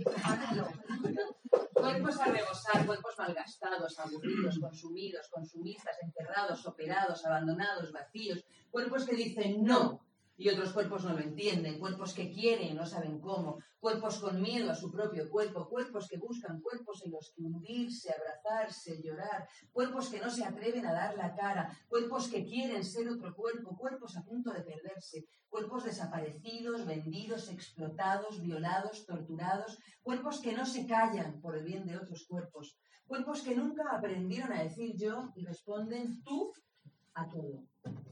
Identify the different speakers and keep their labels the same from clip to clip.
Speaker 1: Cuerpos a rebosar, cuerpos malgastados, aburridos, consumidos, consumistas, encerrados, operados, abandonados, vacíos. Cuerpos que dicen no y otros cuerpos no lo entienden. Cuerpos que quieren y no saben cómo. Cuerpos con miedo a su propio cuerpo. Cuerpos que buscan cuerpos en los que hundirse, abrazarse, llorar. Cuerpos que no se atreven a dar la cara. Cuerpos que quieren ser otro cuerpo. Cuerpos a punto de perderse. Cuerpos desaparecidos, vendidos, explotados, violados, torturados. Cuerpos que no se callan por el bien de otros cuerpos. Cuerpos que nunca aprendieron a decir yo y responden tú a todo.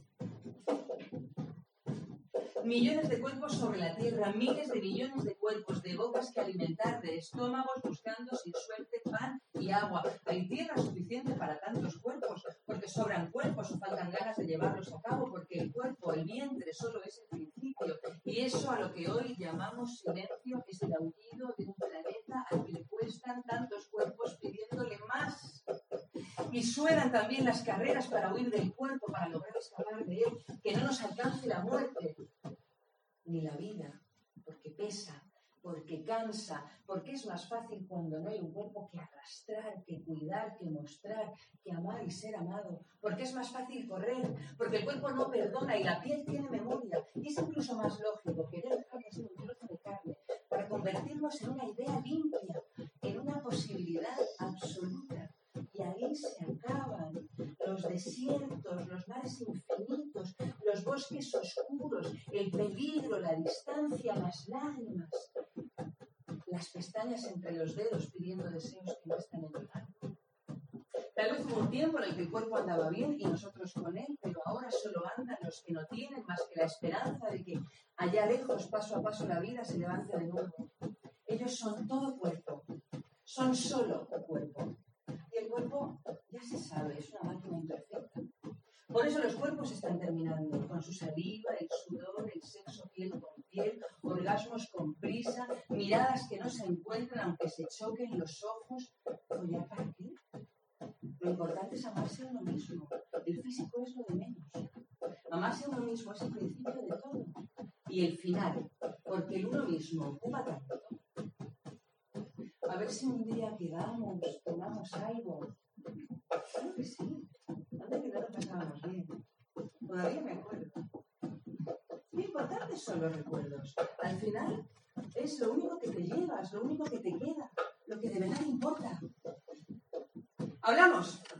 Speaker 1: Millones de cuerpos sobre la tierra, miles de millones de cuerpos, de bocas que alimentar, de estómagos buscando sin suerte pan y agua. Hay tierra suficiente para tantos cuerpos, porque sobran cuerpos o faltan ganas de llevarlos a cabo, porque el cuerpo, el vientre, solo es el principio. Y eso a lo que hoy llamamos silencio es el aullido de un planeta al que le cuestan tantos cuerpos pidiéndole más. Y suenan también las carreras para huir del cuerpo, para lograr escapar de él, que no nos alcance la muerte, ni la vida, porque pesa, porque cansa, porque es más fácil cuando no hay un cuerpo que arrastrar, que cuidar, que mostrar, que amar y ser amado, porque es más fácil correr, porque el cuerpo no perdona y la piel tiene memoria, y es incluso más lógico querer dejar de ser un trozo de carne para convertirnos en una idea limpia, en una posibilidad absoluta. Y ahí se acaban los desiertos, los mares infinitos, los bosques oscuros, el peligro, la distancia, las lágrimas, las pestañas entre los dedos pidiendo deseos que no están en el banco. Tal vez hubo un tiempo en el que el cuerpo andaba bien y nosotros con él, pero ahora solo andan los que no tienen más que la esperanza de que allá lejos, paso a paso, la vida se levante de nuevo. Ellos son todo cuerpo, son solo cuerpo. Y el cuerpo, ya se sabe, es una máquina imperfecta. Por eso los cuerpos están terminando, con su saliva, el sudor, el sexo piel con piel, orgasmos con prisa, miradas que no se encuentran aunque se choquen los ojos. ¿Follar para qué? Lo importante es amarse a uno mismo. El físico es lo de menos. Amarse a uno mismo es el principio de todo. Y el final, porque el uno mismo ocupa tanto. A ver si un día quedamos, tomamos algo. Claro que sí. Antes que no lo pasábamos bien. Todavía me acuerdo. Lo importante son los recuerdos. Al final es lo único que te llevas, lo único que te queda, lo que de verdad importa. ¡Hablamos!